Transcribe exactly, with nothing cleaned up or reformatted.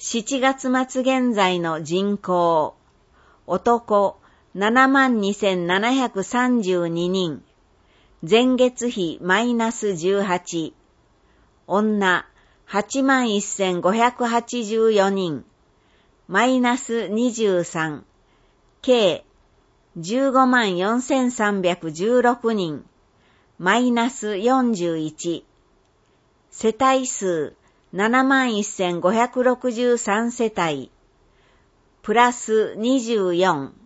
しちがつ末現在の人口、男ななまんにせんななひゃくさんじゅうににん、前月比マイナスじゅうはち、女はちまんせんごひゃくはちじゅうよにん、マイナスにじゅうさん、計じゅうごまんよんせんさんびゃくじゅうろくにん、マイナスよんじゅういち、世帯数ななまんせんごひゃくろくじゅうさんせたい、プラスにじゅうよん、